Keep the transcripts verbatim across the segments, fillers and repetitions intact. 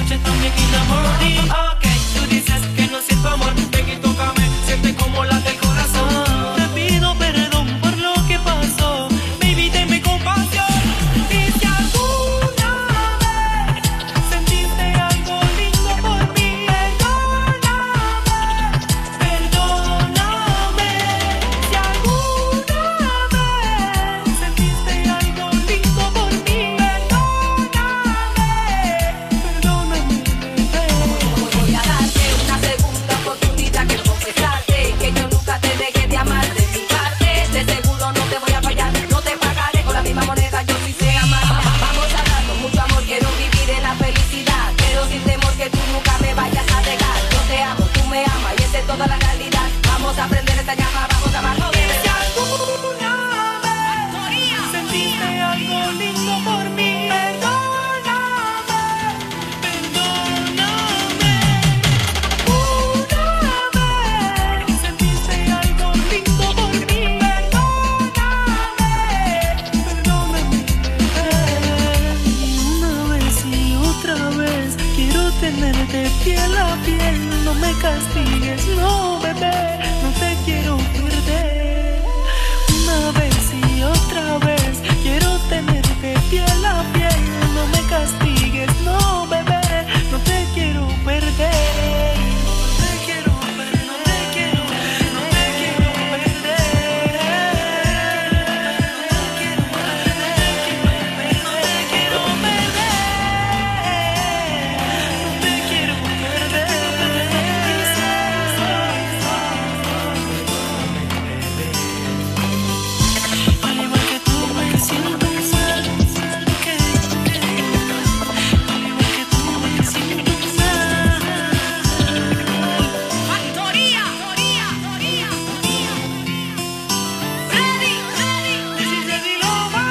noche también y la mordí. Ok, tú dices que no siento amor, ven y tócame, siente como la del corazón. Te pido perdón por lo que pasó, baby, tenme compasión. Y si alguna vez sentiste algo lindo por mí, perdóname, perdóname. Si alguna vez sentiste algo lindo por mí, Voy a darte una segunda oportunidad, quiero confesarte que yo nunca te dejé de amar de mi parte. De seguro no te voy a fallar, no te pagaré con la misma moneda, yo sí sé amar. Vamos a dar con mucho amor, quiero vivir en la felicidad, pero sin temor que tú nunca me vayas a dejar. Yo te amo, tú me amas y esa es toda la realidad. Vamos a prender esta llama, vamos a amarnos de verdad. Sentiste algo lindo por mí, perdóname, perdóname. Una vez sentiste algo lindo por mí, perdóname, perdóname. Una vez y otra vez quiero tenerte piel a piel. No me castigues, no, bebé, no te quiero perder. Una vez y otra vez quiero tenerte piel a piel. No me castigues, no, bebé, no te quiero perder. No te quiero perder, no te quiero, no te quiero perder. No te quiero perder, no te quiero perder. Al igual que tú me siento mal, que, al igual que tú me siento mal. Factoría, Factoría, Factoría, Freddy, Freddy. This is Eddie Loba.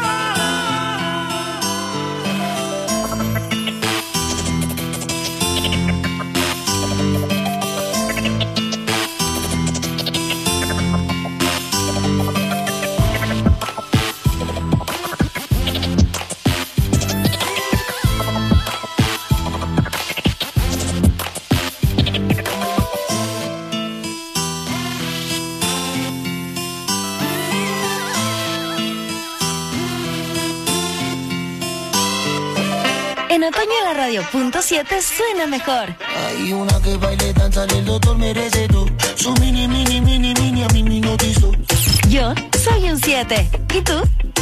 En otoño la radio punto siete suena mejor. Hay una que baile, danza, el doctor merece todo. Su mini, mini, mini, mini, a mí me hipnotizó. Yo soy un siete. ¿Y tú?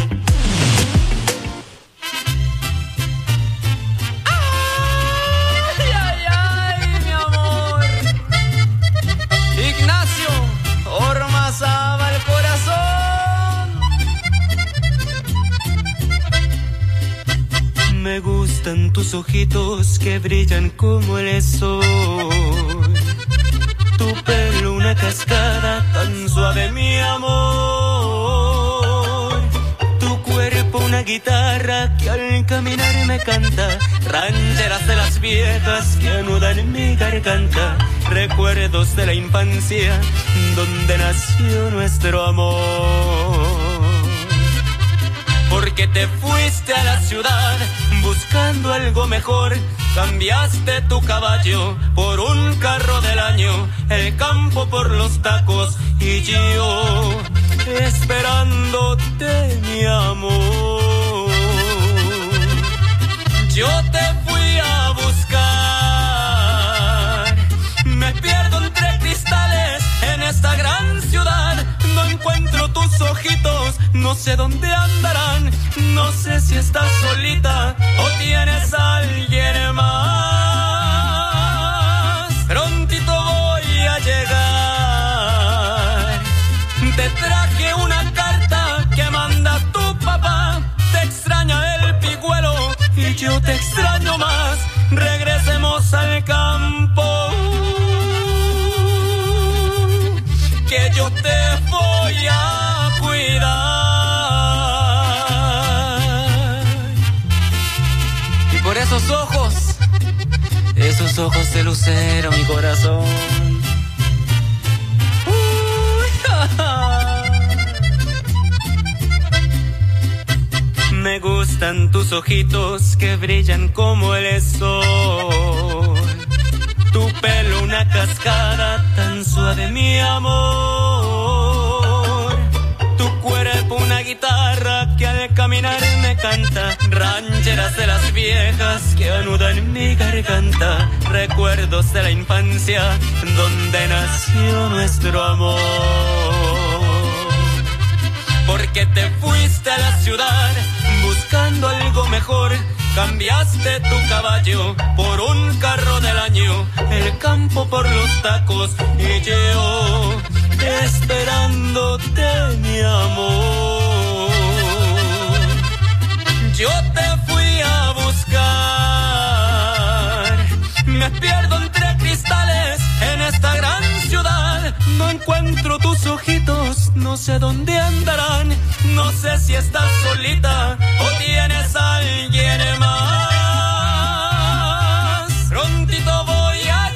Ay, ay, ay, mi amor. Ignacio Ormazábal el corazón. Me gustan tus ojitos que brillan como el sol. Tu pelo una cascada tan suave, mi amor. Tu cuerpo una guitarra que al caminar me canta. Rancheras de las viejas que anudan en mi garganta. Recuerdos de la infancia donde nació nuestro amor. Porque te fuiste a la ciudad buscando algo mejor. Cambiaste tu caballo por un carro del año, el campo por los tacos y yo esperándote, mi amor. Yo te fui a buscar, me pierdo entre cristales en esta gran ciudad. No encuentro tus ojitos, no sé dónde andarán. No sé si estás solita o tienes a alguien más. Prontito voy a llegar. Te traje una carta que manda tu papá. Te extraña el pigüelo y yo te extraño más. Regresemos al campo, que yo te voy a cuidar. Y por esos ojos, esos ojos de lucero, mi corazón. Uy, ja, ja. Me gusta gustan tus ojitos que brillan como el sol. Tu pelo una cascada tan suave, mi amor. Tu cuerpo una guitarra que al caminar me canta. Rancheras de las viejas que anudan mi garganta. Recuerdos de la infancia donde nació nuestro amor. Porque te fuiste a la ciudad buscando algo mejor. Cambiaste tu caballo por un carro del año, el campo por los tacos y yo esperándote, mi amor. Yo te fui a buscar, me pierdo entre cristales en esta gran ciudad. No encuentro tus ojitos, no sé dónde andarán. No sé si estás solita o tienes a alguien más. Prontito voy a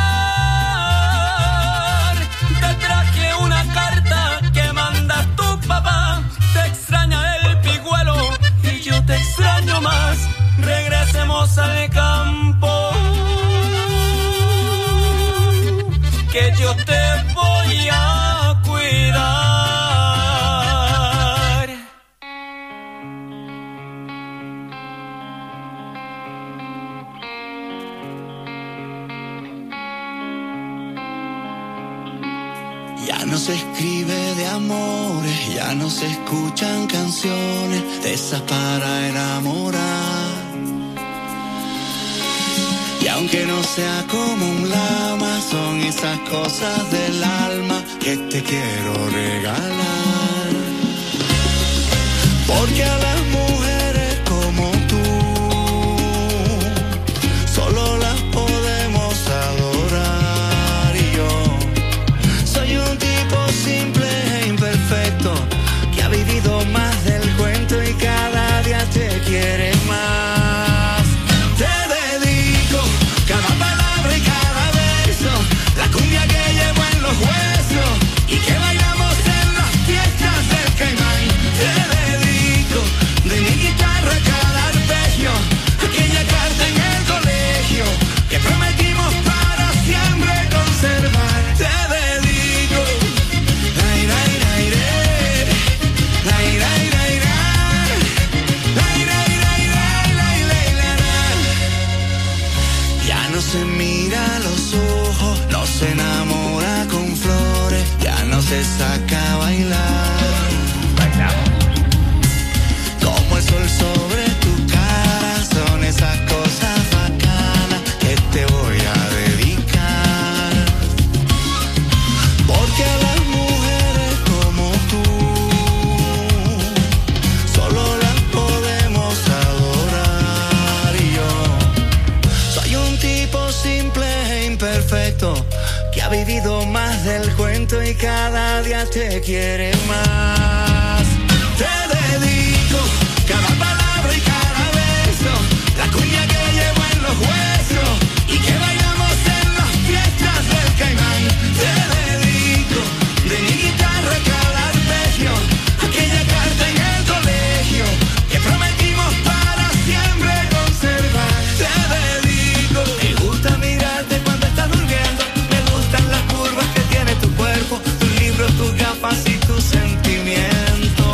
llegar. Te traje una carta que manda tu papá. Te extraña el pigüelo y yo te extraño más. Regresemos al campo, que yo te voy a cuidar. Ya no se escribe de amores, ya no se escuchan canciones de esas para enamorar. Y aunque no sea como un lama, son esas cosas del alma que te quiero regalar. Porque a las mujeres como tú solo las podemos adorar. Y yo soy un tipo simple e imperfecto que ha vivido más del cuento y cada día te quiere más. Y que bailamos en las fiestas del Caimán. Te dedico de mi guitarra cada arpegio, aquella carta en el colegio que prometimos para siempre conservar. Te dedico ay, ay, ay, ay, ay, ay, ay, ay, ay, ay, ay. Ya no se mira a los ojos, no se enamora con flores, ya no se saca a bailar. Bailamos. Como el sol sobre tu cara, son esas cosas bacanas que te voy a dedicar. Porque a las mujeres como tú solo las podemos adorar. Y yo soy un tipo simple e imperfecto que ha vivido más del cuento y cada día te quiere más. Te dedico cada palabra y cada beso, la cuña que llevo en los huesos y que bailamos en las fiestas del Caimán. Te dedico de mi guitarra cada arpegio, aquella carta en el colegio que prometimos para siempre conservar. Te dedico, me gusta mirarte cuando estás durmiendo, me gustan las curvas que tiene tu cuerpo, tus libros, tus gafas y tus sentimientos.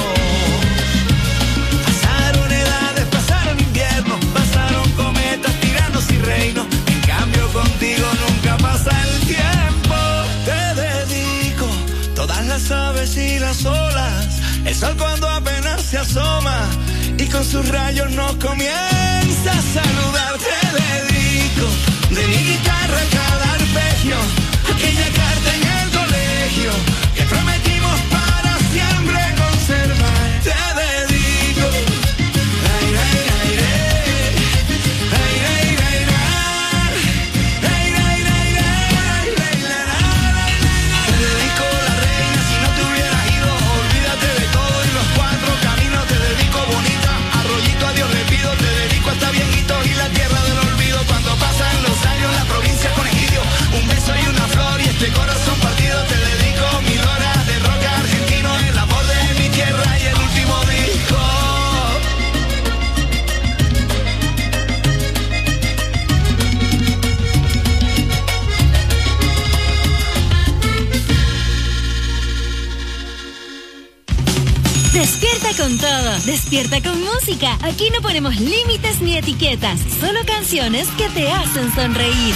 Pasaron edades, pasaron inviernos, pasaron cometas, tiranos y reinos. En cambio contigo nunca pasa el tiempo. Te dedico todas las aves y las olas, el sol cuando apenas se asoma y con sus rayos nos comienza a saludar. Te dedico de mi guitarra cada arpegio, aquella carta en el colegio que prometimos para siempre conservar. Te dedico ay, ay, ay, ay, ay, ay, ay, ay, ay, ay, te dedico la reina, si no te hubieras ido, olvídate de todo y los cuatro caminos. Te dedico bonita, arroyito a Dios le pido. Te dedico hasta viejitos y la tierra del olvido. Cuando pasan los años la provincia con egidio, un beso y una flor y este corazón Despierta con todo, despierta con música. Aquí no ponemos límites ni etiquetas, solo canciones que te hacen sonreír.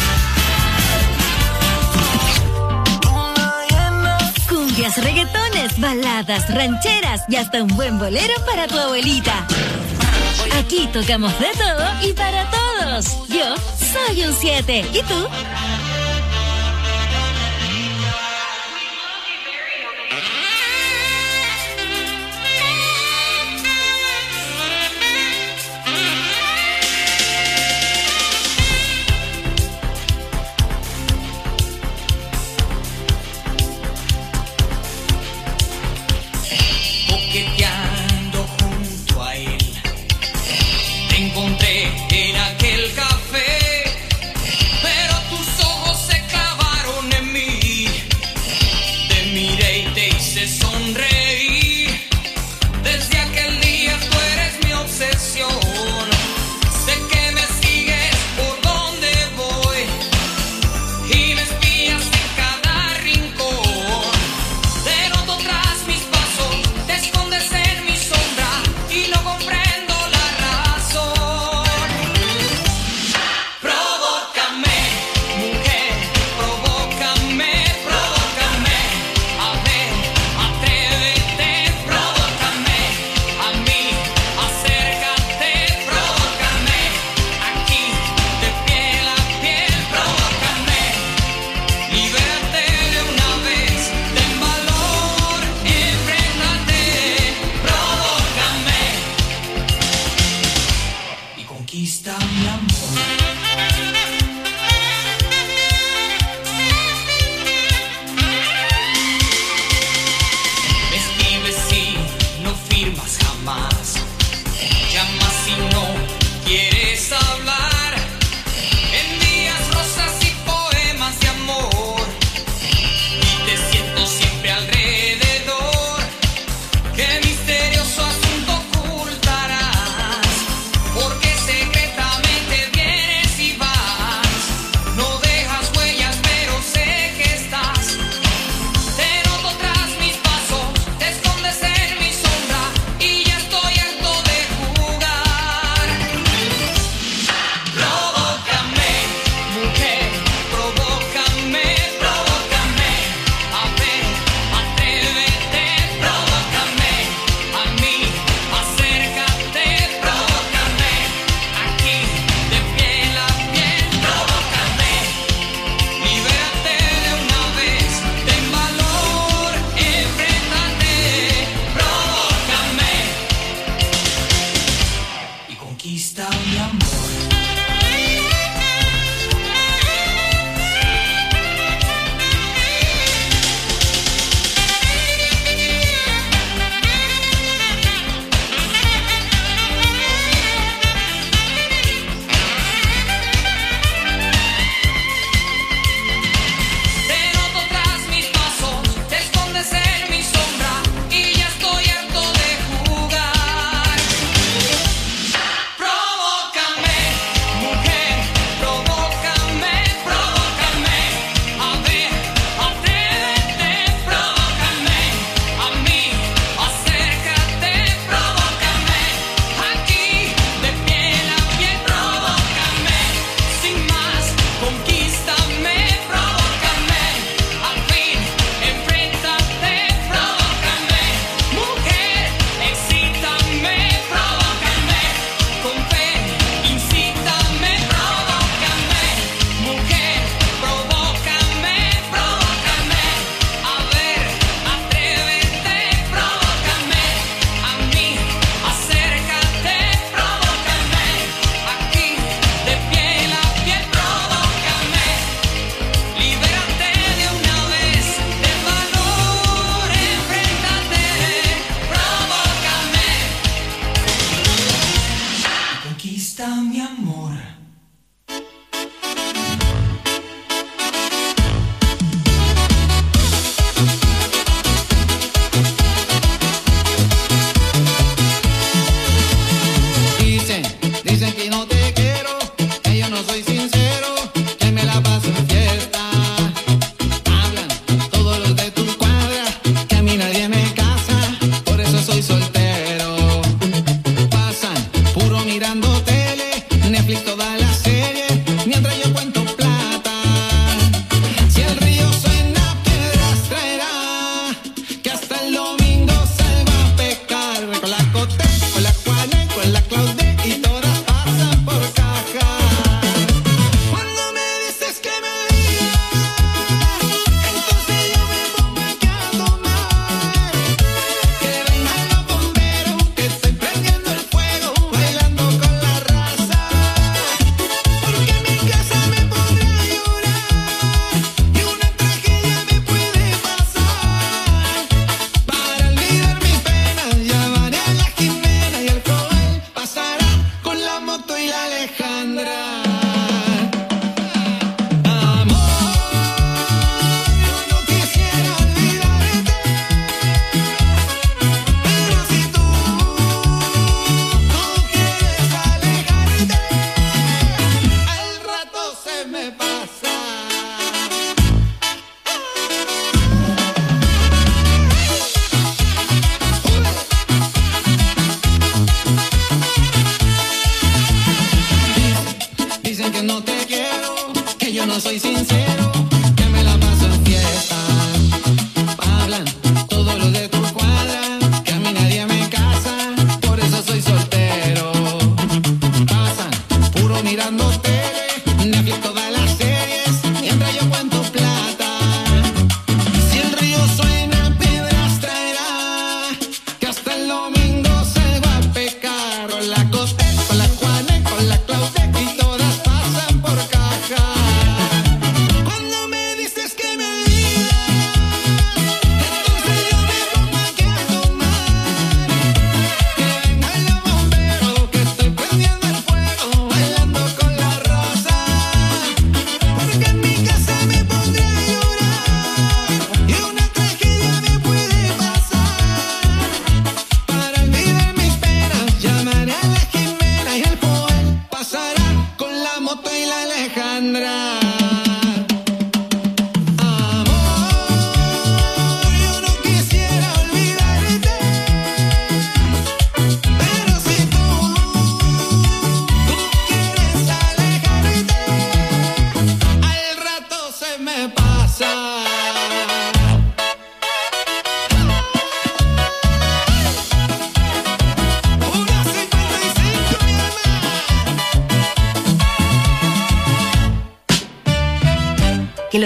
Cumbias, reggaetones, baladas, rancheras y hasta un buen bolero para tu abuelita. Aquí tocamos de todo y para todos. Yo soy un siete. ¿Y tú? Provócame, provócame, a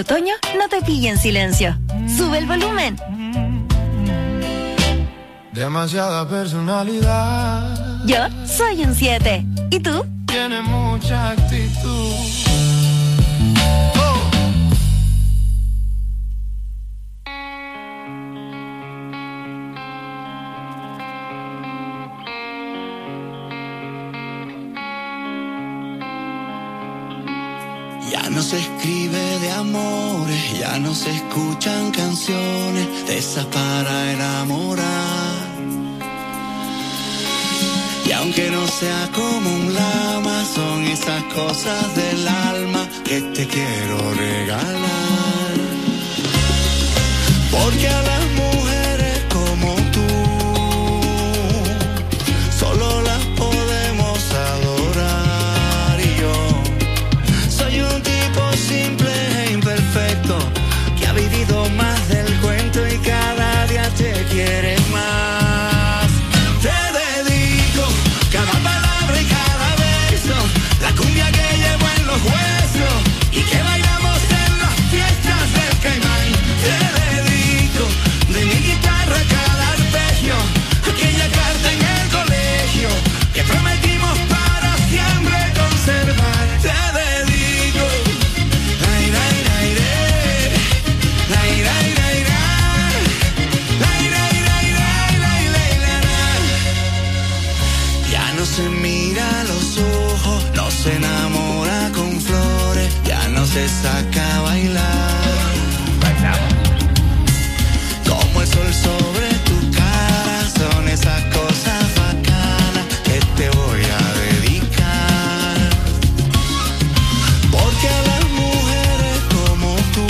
otoño no te pilla en silencio. Sube el volumen. Demasiada personalidad. Yo soy un siete. ¿Y tú? Tiene mucha actitud. Oh. Ya no se escribe de amores, ya no se escuchan canciones de esas para enamorar. Y aunque no sea como un lama, son esas cosas del alma que te quiero regalar. Porque a las mujeres como tú solo las podemos adorar. Y yo soy un tipo simple e imperfecto que ha vivido más del cuento y cada día te quiere más. Y que bailamos en las fiestas del Caimán. Te dedico de mi guitarra cada arpegio, aquella carta en el colegio que prometimos para siempre conservar. Te dedico ay, ay, ay, ay, ay, ay, ay, ay, ay, ay, ay. Ya no se mira a los ojos, no se enamora con flores, ya no se saca a bailar. Bailamos. Como el sol sobre tu cara, son esas cosas bacanas que te voy a dedicar. Porque a las mujeres como tú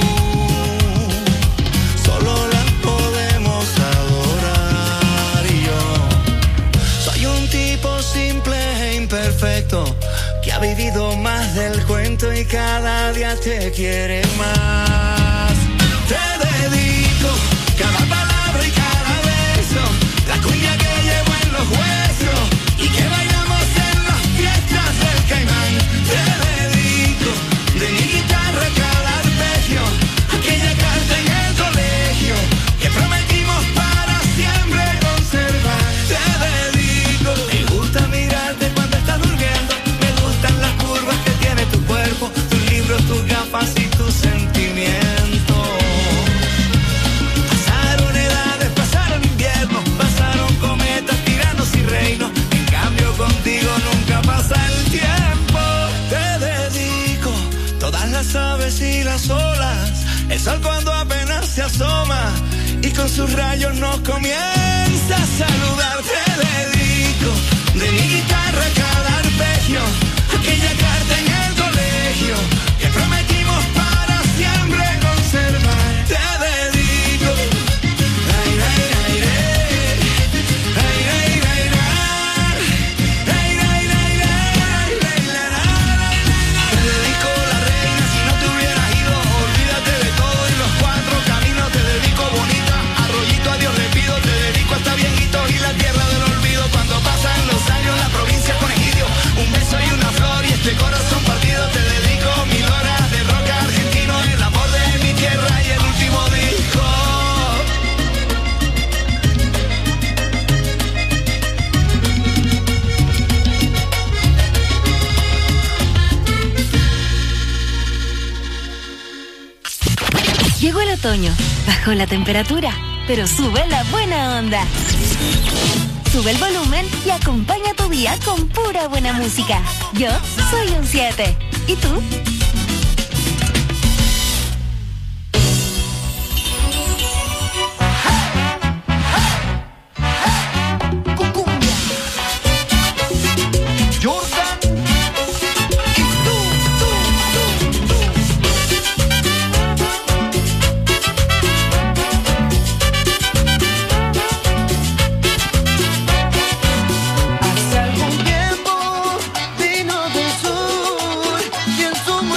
solo las podemos adorar. Y yo soy un tipo simple e imperfecto que ha vivido más del cuento y cada día te quiere más. Te dedico cada palabra y cada beso, la cumbia que llevo en los huesos y que bailamos en las fiestas del Caimán. Te dedico de mi guitarra cada arpegio, aquella carta en el colegio que prometimos para siempre conservar. Te dedico, me gusta mirarte cuando estás durmiendo, me gustan las curvas que tiene tu cuerpo, tus libros, tus gafas y tus sentimientos. Pasaron edades, pasaron inviernos, pasaron cometas, tiranos y reinos. En cambio contigo nunca pasa el tiempo. Te dedico todas las aves y las olas, el sol cuando apenas se asoma y con sus rayos nos comienza a saludar. Te dedico de mi guitarra cada arpegio, aquella carta en el colegio que prometimos para siempre conservar. Te dedico ay, ay, ay, ay, ay, ay, ay, ay, ay, ay, ay, ay. Te dedico la reina, si no te hubieras ido, olvídate de todo y los cuatro caminos. Te dedico bonita, arroyito a Dios le pido. Te dedico hasta viejitos y la tierra del olvido. Cuando pasan los años la provincia con egidio, un beso y una flor y este corazón partido. Te dedico mil horas de rock argentino, el amor de mi tierra y el último disco. Llegó el otoño, bajó la temperatura, pero sube la buena onda. Sube el volumen y acompaña tu día con pura buena música. Yo soy un siete. ¿Y tú? Hace algún tiempo vino del sur y en su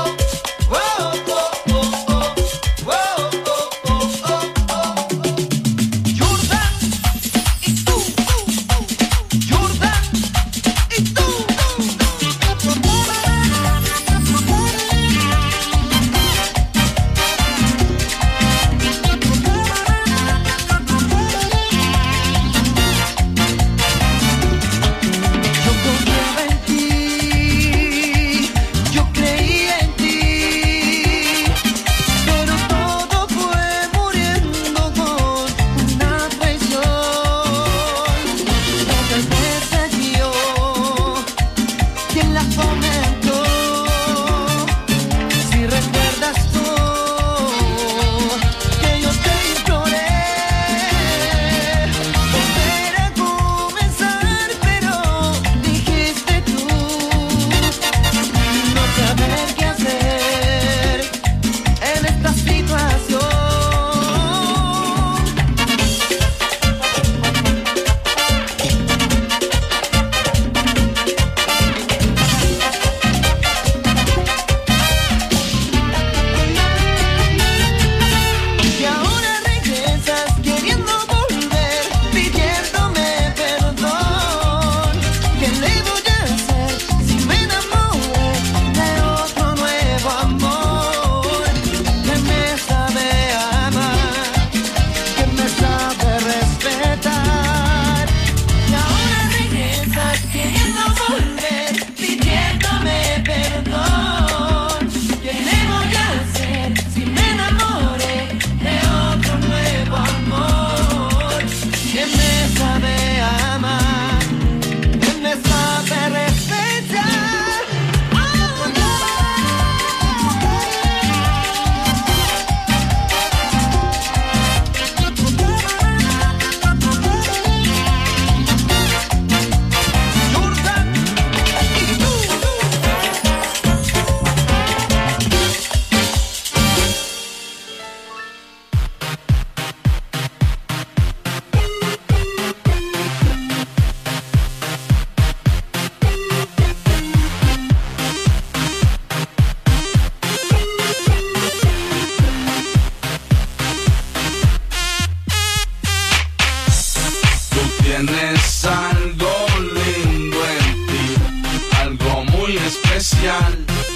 Tienes algo lindo en ti, algo muy especial.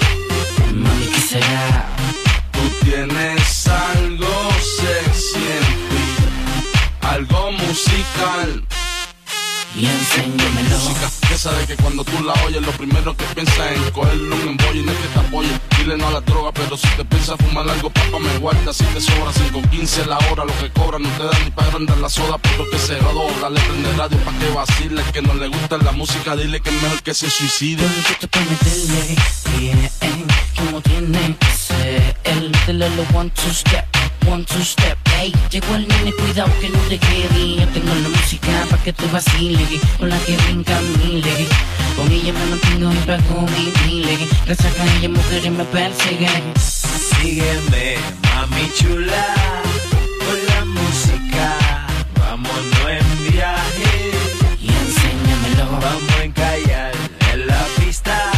Mami, ¿qué será? Tú tienes algo sexy en ti, algo musical. Y enséñamelo. Música que sabe que cuando tú la oyes, lo primero que piensas es en cogerle un embollo y no es que te apoye. Dile no a la droga, pero si te piensas fumar algo, papá, me guarda. Si te sobra cinco quince la hora, lo que cobra no te da ni para agrandar la soda, pero que se dobla. Le prende radio pa' que vacile. Que no le gusta la música, dile que es mejor que se suicide. Yo necesito pa' meterle bien, como tiene que ser. El dile lo one, two step, one, two step. Ey, llegó el nene, cuidado que no te quede. Yo tengo la música pa' que tú vaciles, con la que brinca miles. Con ella me mantengo y pago mi miles. Gracias a ella mujeres me persiguen. Sígueme, mami chula, con la música. Vámonos en viaje y enséñamelo. Vamos a encallar en la pista.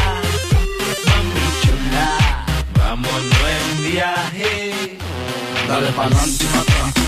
Mami chula, vámonos en viaje. Dale pa'lante y pa' atrás.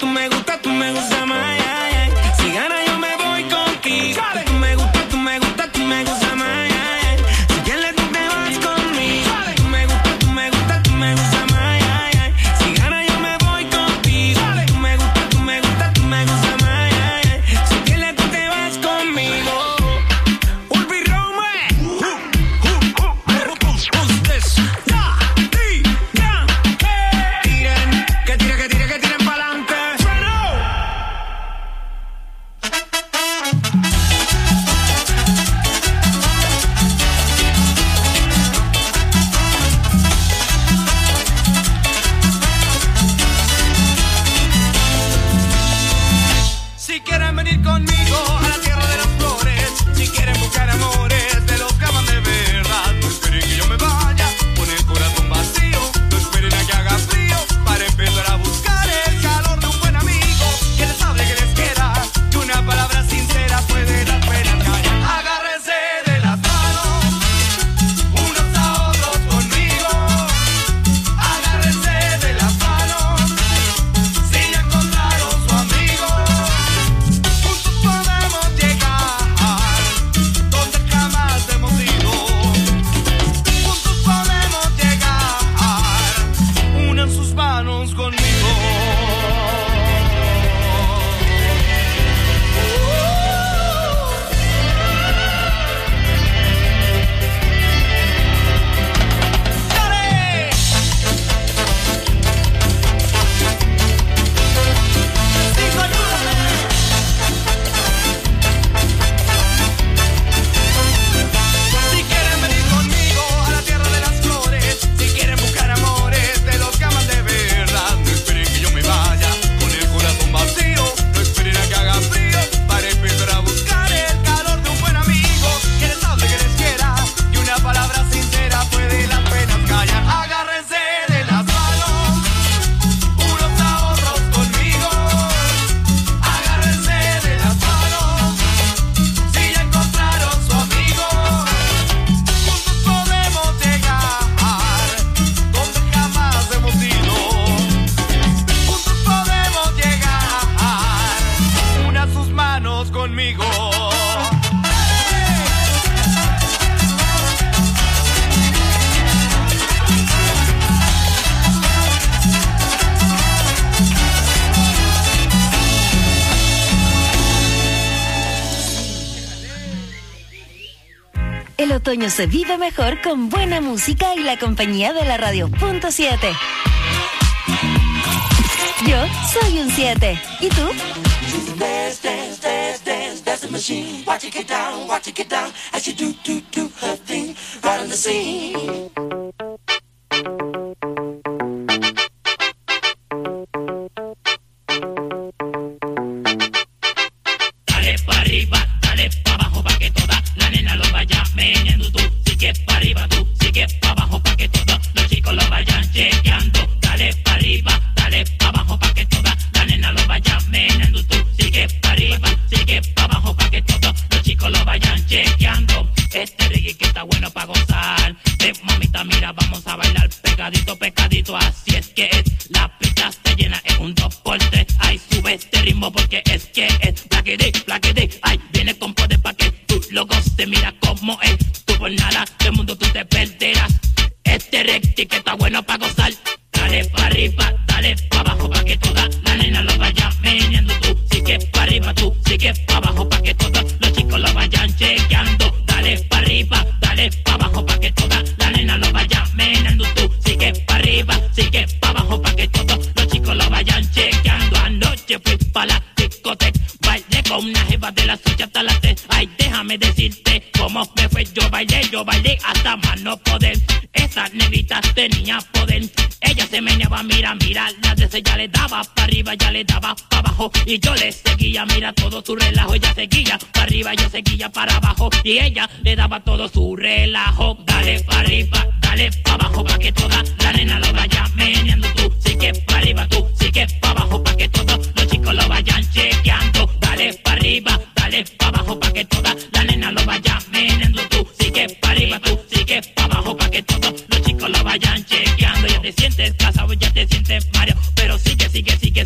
tú me gustas, tú me gustas más. Ay, ay. Si gana yo me voy contigo. Tú me gustas, tú me gustas, tú me gustas más. Ay, ay. Si quieres tú te vas conmigo. Tú me gustas, tú me gustas, tú me gustas más. Ay, ay. Si gana yo me voy contigo. Tú me gustas, tú me gustas, tú me gustas más. Ay, ay. Si quieres tú te vas conmigo. Ulvi Rome. Who's this? Yeah, D, yeah, hey. Tiren, que tiren, que tiren, que tiren pa'lante. Si quieren venir conmigo a la tierra de las flores, si quieren buscar amores de los que aman de verdad, no esperen que yo me vaya con el corazón vacío, no esperen a que haga frío para empezar a buscar el calor de un buen amigo que les hable, que les quiera, que una palabra sincera puede dar pena callar. Agárrense de las manos, unos a otros conmigo. Agárrense de las manos, si ya encontraron su amigo. Juntos podemos llegar donde jamás hemos ido. Juntos podemos llegar. Unan sus manos conmigo. ¡Dale! Digo, ayúdame. Si quieren venir conmigo a la tierra de las flores, si quieren buscar amores de los que aman de verdad, no esperen que yo me vaya con el corazón vacío, no esperen a que haga frío para empezar a buscar el calor de un buen amigo que les hable, que les quiera, y una palabra sincera puede las penas callar. Agárrense de las manos, unos a otros conmigo. Agárrense de las manos, si ya encontraron su amigo. Juntos podemos llegar donde jamás hemos ido. Juntos podemos llegar. Una sus manos conmigo. El otoño se vive mejor con buena música y la compañía de la radio punto siete. Yo soy un siete. ¿Y tú? Dance, dance, dance, dance, that's the machine. Watch it get down, watch it get down. As she do, do, do her thing, right on the scene. Dale pa' arriba, dale pa' abajo pa' que toda la nena lo vaya meneando tú. Sigue pa' arriba tú, sigue pa' abajo pa' que todos los chicos lo vayan chequeando. Dale pa' arriba, dale pa' abajo pa' que toda la nena lo vaya meneando tú. Sigue pa' arriba, sigue pa' abajo pa' que todos los chicos lo vayan chequeando. Este reggae que está bueno pa' gozar. Ven mamita, mira, vamos a bailar pegadito, pegadito. Así es que es, la pista está llena, es un dos por tres. Ay, sube este ritmo porque es que es plaquete, plaquete. Ay, viene con poder pa' que tú lo goces. Mira cómo es, tú por nada del mundo tú te perderás. Este reggae que está bueno pa' gozar. Dale pa' arriba, dale pa' abajo pa' que toda la nena lo vaya meneando tú. Sigue pa' arriba tú, sigue pa' abajo pa' que todos los chicos lo vayan chequeando. Dale pa' arriba, dale pa' abajo pa' que toda la nena lo vaya meneando tú. Sigue pa' arriba, sigue pa' abajo pa' que todos los chicos lo vayan chequeando. Anoche fui pa' la discoteca, bailé con una jeva de las ocho hasta las tres. Ay, déjame decirte cómo me fue. Yo bailé, yo bailé hasta más no poder. Esa nevita tenía poder. Ella se meneaba, mira, mira, la de ella le daba para arriba, ya le daba para abajo. Y yo le seguía, mira todo su relajo. Ella seguía para arriba, yo seguía para abajo. Y ella le daba todo su relajo. Dale para arriba, dale para abajo, pa' que toda la nena lo vaya meneando tú. Sigue para arriba tú, sigue para abajo, pa' que todos los chicos lo vayan chequeando. Dale para arriba, dale para abajo, pa' que toda la nena lo vaya meneando tú. Sigue para arriba tú, sigue para abajo, pa' que todos los chicos lo vayan chequeando. Ya te sientes casado, ya te sientes mareado, pero sigue, sigue, sigue, se envuelve.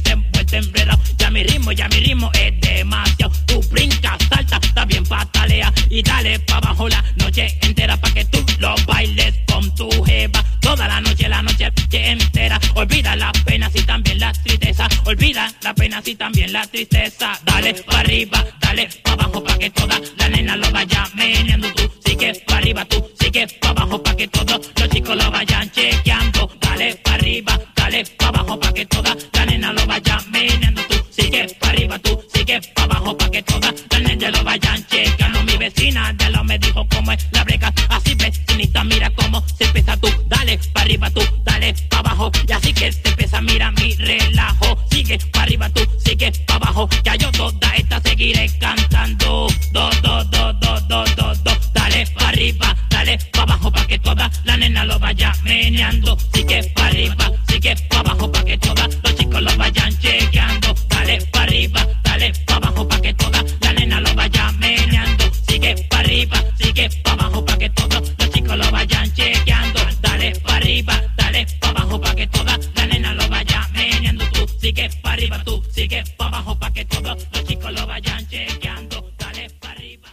tenerte enredado. Ya mi ritmo, ya mi ritmo es demasiado. Tú brincas, salta, también patalea y dale pa' abajo la noche entera pa' que tú lo bailes con tu jeva. Toda la noche, la noche entera. Olvida las penas y también las tristezas. Olvida las penas y también la tristeza. Dale pa' arriba, dale pa' abajo pa' que toda la nena lo vaya meneando. Tú sigue pa' arriba, tú sigue pa' abajo pa' que todos los chicos lo vayan chequeando. Dale pa' arriba, dale pa' abajo pa' que toda la nena lo vaya meneando. Tú sigue pa' arriba, tú sigue pa' abajo pa' que toda la nena lo vayan chequeando. Mi vecina de lo me dijo cómo es la breca. Así vecinita, mira cómo se empieza tú. Dale pa' arriba, tú dale pa' abajo. Y así que se empieza, mira mi relajo. Sigue pa' arriba, tú sigue pa' abajo. Ya yo toda esta seguiré cantando. Do, do, do, do, do, do, do. Dale pa' arriba, dale pa' abajo pa' que toda la nena lo vaya meneando. Sigue pa' arriba, sigue pa' abajo pa' que toda los chicos lo vayan chequeando. Dale pa' arriba, dale pa' abajo pa' que toda la nena lo vaya meneando. Sigue pa' arriba, sigue pa' abajo pa' que todos los chicos lo vayan chequeando. Dale pa' arriba, dale pa' abajo pa' que toda la nena lo vaya meneando. Tú sigue pa' arriba, tú sigue pa' abajo pa' que todos los chicos lo vayan chequeando. Dale pa' arriba.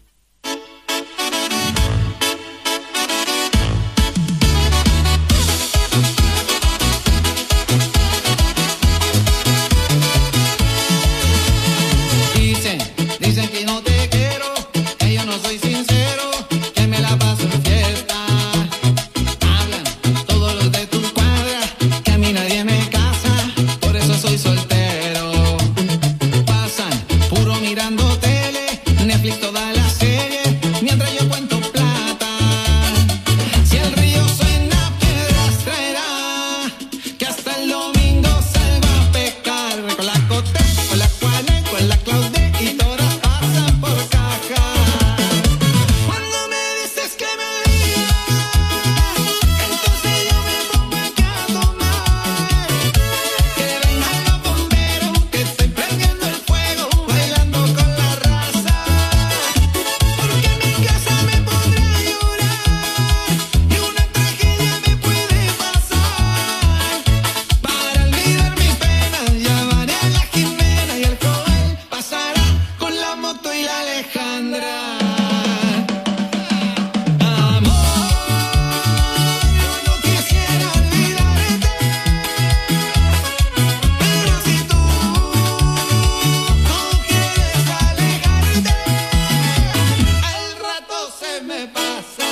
Dicen, dicen que no te quiero, que yo no soy sincero, que me la paso en fiesta. Hablan todos los de tu cuadra, que a mí nadie me casa, por eso soy soltero. Pasan puro mirando tele, Netflix toda la serie, mientras yo cuento plata. Si el río suena, piedras traerá, que hasta el domingo salgo a pescar. Con la Cote, con la Juana, con la Claude y todas pasan por caja. Cuando me dices que me olvidas, entonces yo me pongo aquí a tomar. Que vengan los bomberos, que estoy prendiendo el fuego, bailando con la raza. Porque en mi casa me pondré a llorar y una tragedia me puede pasar. Para olvidar mis penas llamaré a la Jimena y el Joel pasará con la moto y la Alejandra. Amor, yo no quisiera olvidarte, pero si tú no quieres alejarte, al rato se me pasa.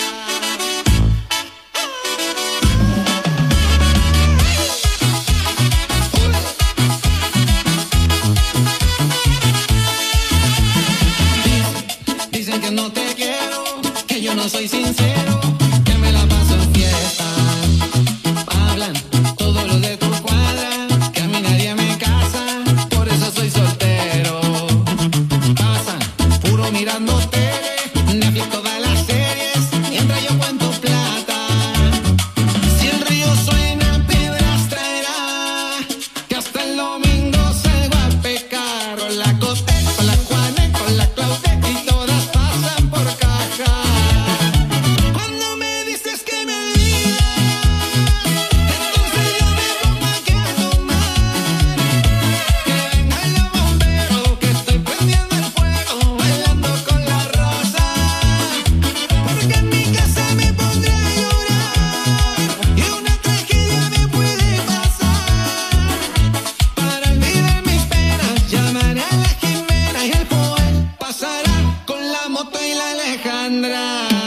Dicen que no te quiero, que yo no soy sincero, que me la paso en fiesta. Hablan todos los de tu cuadra, que a mí nadie me casa, por eso soy soltero. Pasan puro mirando tele, Netflix todas las series, mientras yo cuento plata. Si el río suena, piedras traerá, que hasta el domingo salgo a pescar. Con la Cote, con la Juana, con la Claude y todas pasan por caja. Cuando me dices que me olvidas, entonces yo me pongo aquí a tomar. Que vengan los bomberos, que estoy prendiendo el fuego, bailando con la raza. Porque en mi casa me pondré a llorar y una tragedia me puede pasar. Para olvidar mis penas llamaré a la Jimena y el Joel pasará con la moto y la Alejandra.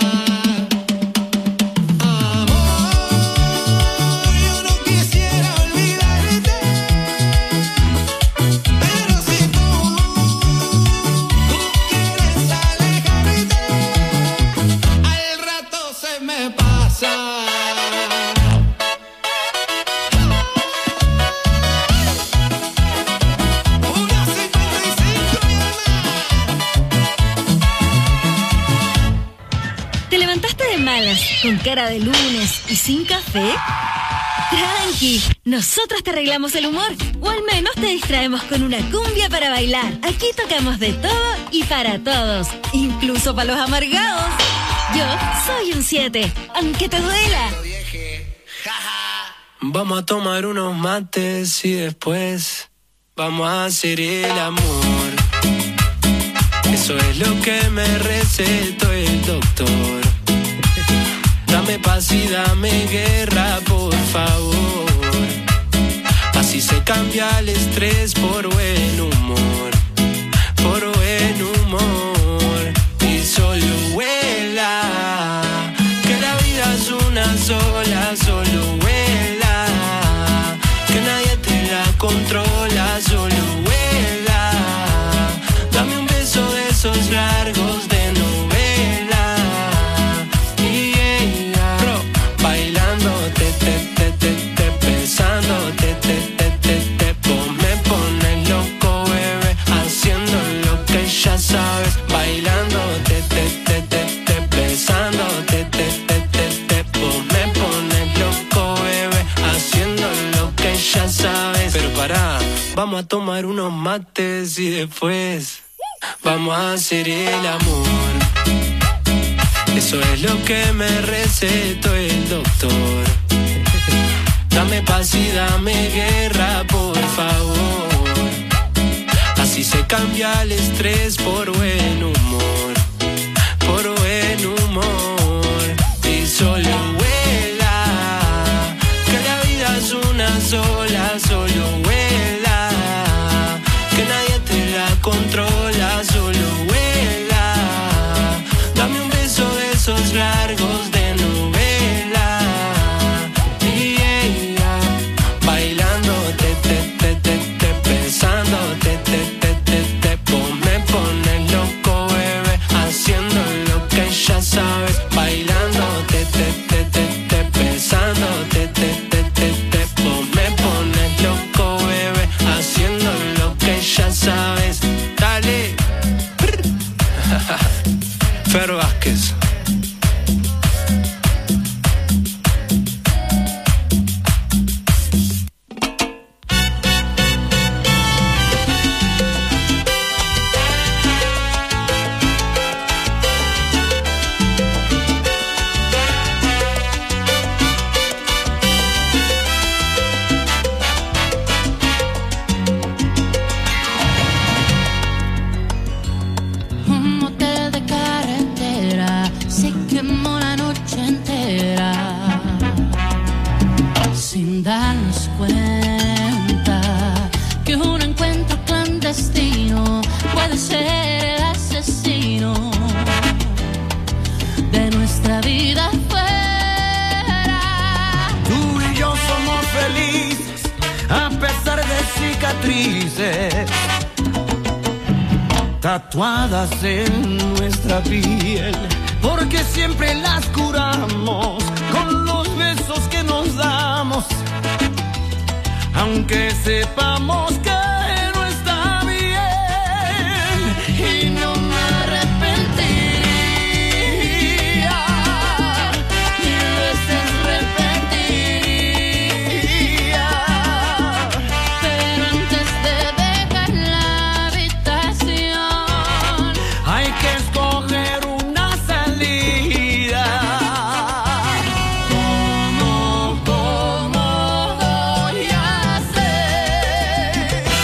Amor, yo no quisiera olvidarte, pero si tú, tú quieres alejarte, al rato se me pasa. Una cincuenta y cinco, mi mamá. ¿Te levantaste de malas, con cara de lunes y sin café? Tranqui, nosotros te arreglamos el humor, o al menos te distraemos con una cumbia para bailar. Aquí tocamos de todo y para todos, incluso para los amargados. Yo soy un siete, aunque te duela. Vamos a tomar unos mates y después Vamos a hacer el amor. Eso es lo que me recetó el doctor. Dame paz y dame guerra, por favor. Así se cambia el estrés por buen humor, por buen humor. Y solo vuela, que la vida es una sola, solo vuela, que nadie te la controla, solo vuela. Dame un beso de esos largos de novela. Y ella, bro, bailando, te, te, te, te, te, besando, te, te, te, te, te, po- me pone loco, bebé, haciendo lo que ya sabes, bailando, te, te, te, te, te, besando, te, te, te, te, te, po- me pone loco, bebé, haciendo lo que ya sabes. Pero pará, vamos a tomar unos mates y después vamos a hacer el amor. Eso es lo que me recetó el doctor. Dame paz y dame guerra, por favor. Así se cambia el estrés por buen humor, por buen humor. Y solo vuela, que la vida es una sola, solo vuela, que nadie te la controla, solo vuela. Dame un beso de esos largos de novela. Y ella, bailando, te, te, te, te, te, besando, te, te, te, te, te, po- me pone loco, bebé, haciendo lo que ya sabes, bailando, te, te, te, te, te, besando, te, te, te, te, te, po- me pone loco, bebé, haciendo lo que ya sabes. Dale. Fer Vázquez. Un motel de carretera se quemó la noche entera sin darnos cuenta que un encuentro clandestino puede ser el asesino de nuestra vida fuera. Tú y yo somos felices a pesar de cicatrices tatuadas en nuestra piel, porque siempre las curamos con los besos que nos damos, aunque sepamos que no está bien. Y no me arrepentiría, mil veces repetiría, Pero antes de dejar la habitación, hay que escoger una salida. ¿Cómo, cómo voy a hacer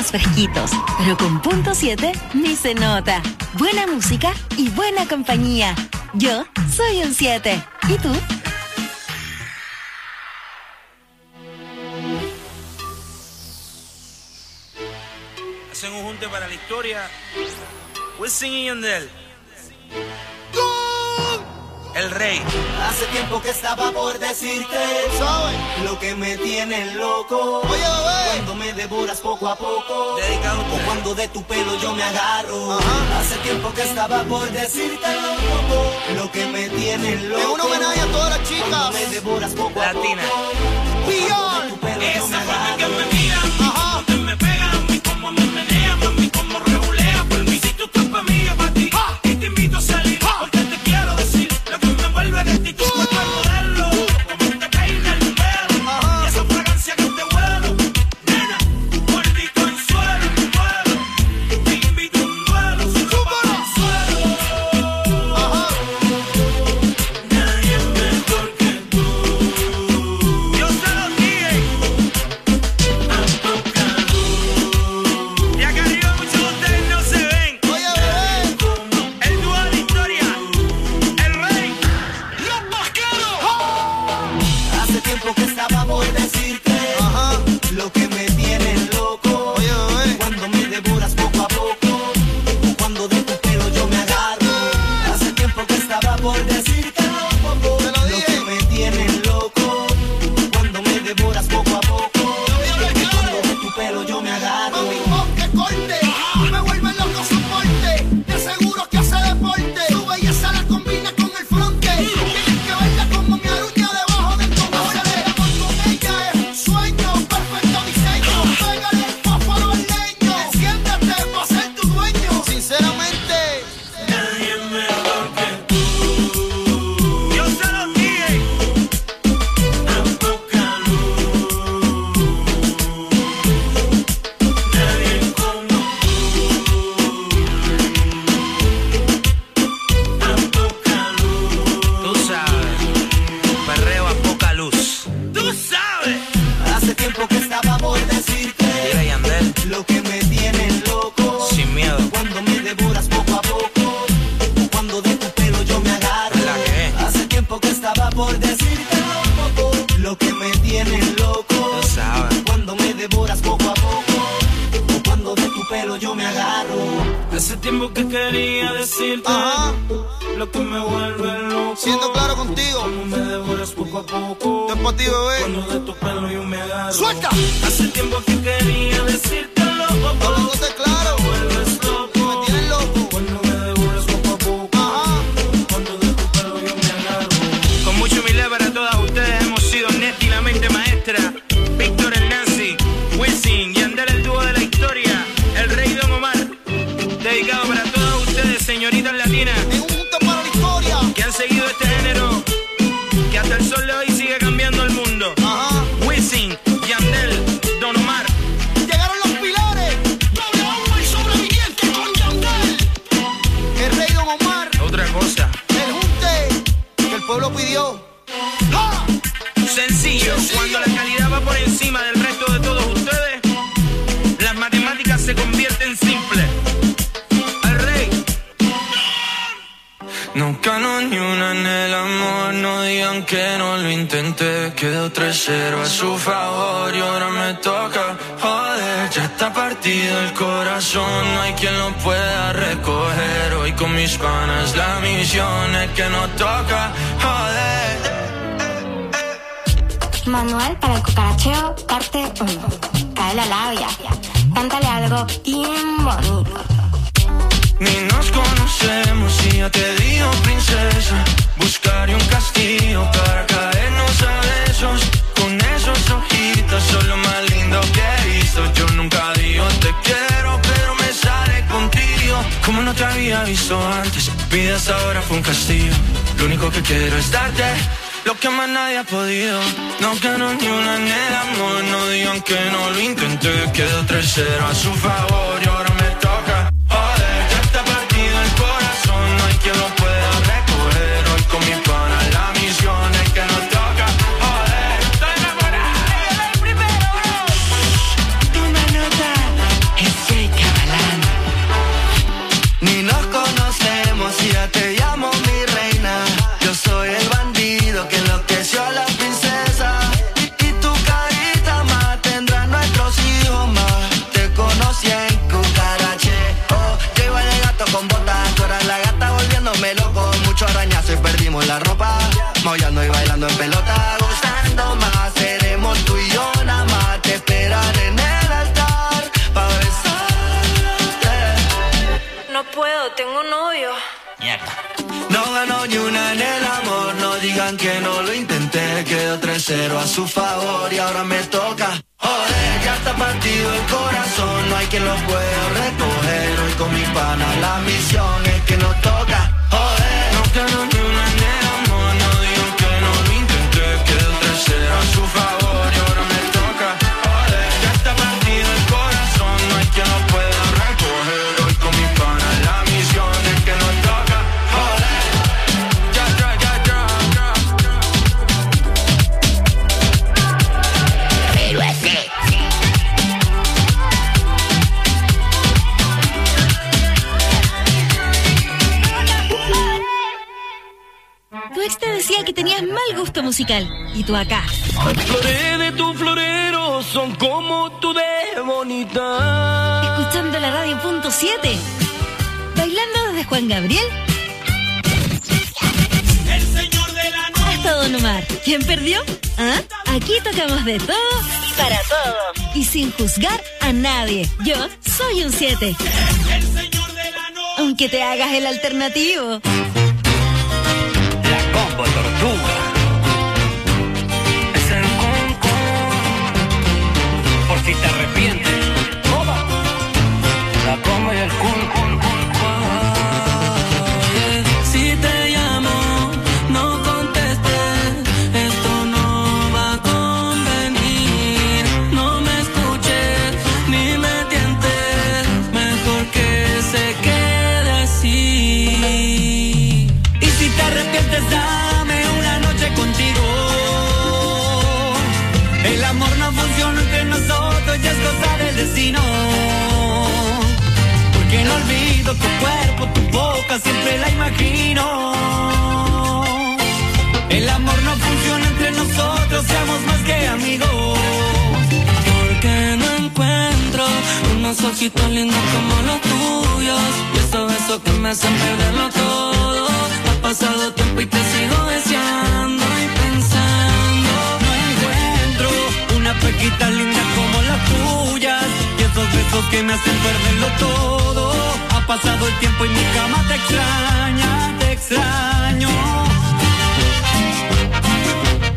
más fresquitos, pero con punto siete ni se nota. Buena música y buena compañía. Yo soy un siete. ¿Y tú? Hacen un junte para la historia. Wisin y Yandel. El rey. Hace tiempo que estaba por decirte, ¿sabes? Lo que me tiene loco. Oye, cuando me devoras poco a poco. Dedicado o cuando de tu pelo yo me agarro. Ajá. Hace tiempo que estaba por decirte loco. Lo que me tiene loco. Es un homenaje a todas las chicas. Cuando me devoras poco Latina. a poco. Pior. Esa forma que me miran, ajá, que me pegan, a mí como me menean, a mí como regulea. Por mí si tú estás pa' mí, yo pa' ti. ¡Ah! Y te invito a salir, ¡ah! Porque te quiero decir lo que me vuelve de ti. Tu cuerpo es modelo, como te peina el pelo, ajá, y esa fragancia que te huelo. Nena, gordito en suelo, en vuelo. Te invito a un duelo, si no para el suelo. Ajá. Nadie es mejor que tú. Yo se lo dije. Y acá arriba muchos de ustedes no se ven. Oye, bebé. El dúo de la historia, el rey, los mascaros. Hace tiempo que estaba por decirte, ajá, lo que me tiene loco. Oye, bebé. Cuando me devoras poco a poco, o cuando de tu pelo yo me agarro. Hace tiempo que estaba por decirte loco. Te lo dije. Lo que me tiene loco. Cuando me devoras poco a poco, o cuando de tu pelo yo me agarro. Mami, oh, que corte, me vuelve loco su porte. Te aseguro que hace deporte. Tu belleza la combina con el fronte. Tienes que verla como mi aruña debajo del tomate. Amor con ella es sueño, perfecto diseño. Pégale el fósforo al leño. Enciéndete pa' ser tu dueño. Sinceramente, Nadie es mejor que tú. Yo se lo dije. A poca luz. Nadie como tú. A poca luz. Tú sabes. Perreo a poca luz. Tú sabes. hace tiempo que estaba por decirte, Dile, Yandel, lo que me tiene loco. sin miedo. Cuando me devoras poco a poco, o cuando de tu pelo yo me agarro. ¿La qué? Hace tiempo que estaba por decirte loco, lo que me tiene loco. Tú sabes. Cuando me devoras poco a poco, o cuando de tu pelo yo me agarro. Hace tiempo que quería decirte, Ajá, lo que me vuelve loco. siendo claro contigo, Como me devoras poco a poco. esto es para ti, bebé. Cuando de tu pelo yo me agarro. ¡Suelta! Hace tiempo que quería decirte loco. Hablándote claro, Me vuelves loco. me tienes loco. Cuando me devoras poco a poco. Ajá, Cuando de tu pelo yo me agarro. Con mucho humildad para todas ustedes hemos sido Neti la mente maestra, Víctor el Nancy, Wisin y Yandel el dúo de la historia, el rey Don Omar. Dedicado para todas ustedes, señoritas latinas, en un junto para la historia. que han seguido este género, que hasta el sol de hoy sigue cambiando el mundo. Ajá, Wisin, Yandel, Don Omar. llegaron los pilares. Doble hombre y sobreviviente con Yandel. El rey Don Omar, Otra cosa, el junte que el pueblo pidió. ¡Ja! sencillo, cuando la calidad va por encima del resto de todos ustedes, las matemáticas se convierten simples. El rey. No ganó ni una en el amor, no digan que no lo intenté. Quedó tres cero a su favor y ahora me toca. Joder, ya está partido el corazón, no hay quien lo pueda recoger. Hoy con mis panas la misión es que no toca. Joder. Manual para el cucaracheo, parte uno. Cae la labia, cántale algo bien bonito. Ni nos conocemos y ya te digo, princesa. Buscaré un castillo para caernos a besos. Con esos ojitos, son lo más lindo que he visto. Yo nunca digo te quiero, pero me sale contigo. Como no te había visto antes, vida hasta ahora fue un castillo. Lo único que quiero es darte lo que más nadie ha podido. No ganó ni una en el amor, no digan que no lo intenté. Quedó tres cero a su favor y ahora me toca. Joder, ya está partido el corazón, no hay quien lo pueda recoger. Hoy con mi pana la misión es que nos toca. Joder, estoy enamorado del primero. Toma nota, fumando y bailando en pelota, gozando más. Seremos tú y yo nada más. Te esperaré en el altar pa' besarte. No puedo, tengo novio. No ganó ni una en el amor, no digan que no lo intenté. Quedó tres cero a su favor y ahora me toca. Joder, ya está partido el corazón, no hay quien lo pueda recoger. Hoy con mi pana la misión es que nos toca. Joder, no ganó ni una en el amor, no digan que no lo intenté. Quedó tres cero a su favor y ahora me toca. Joder, ya está partido el corazón, no hay quien lo pueda recoger. Hoy con mi pana la misión es que nos toca. Tu ex te decía que tenías mal gusto musical. Y tú acá. Las flores de tu florero son como tú de bonita. Escuchando la radio punto siete. Bailando desde Juan Gabriel El señor de la noche hasta Don Omar. ¿Quién perdió? ¿Ah? Aquí tocamos de todo y para todos. Y sin juzgar a nadie. Yo soy un siete. El señor de la noche. Aunque te hagas el alternativo. La combo tortuga. Es el concón. Por si te arrepientes. La combo y el cun, cun, cun, Si te llamo, no contestes. Esto no va a convenir. No me escuches ni me tientes. Mejor que se quede así. Y si te arrepientes, dame una noche contigo. El amor no funciona entre nosotros, ya es cosa del destino. Porque no olvido tu cuerpo, tu boca, siempre la imagino. El amor no funciona entre nosotros, seamos más que amigos. Porque no encuentro unos ojitos lindos como los tuyos. Y esos besos que me hacen perderlo todo. Ha pasado tiempo y te sigo deseando y pensando. No encuentro una pequita linda como las tuyas. Y esos besos que me hacen perderlo todo. Ha pasado el tiempo y mi cama te extraña, te extraña.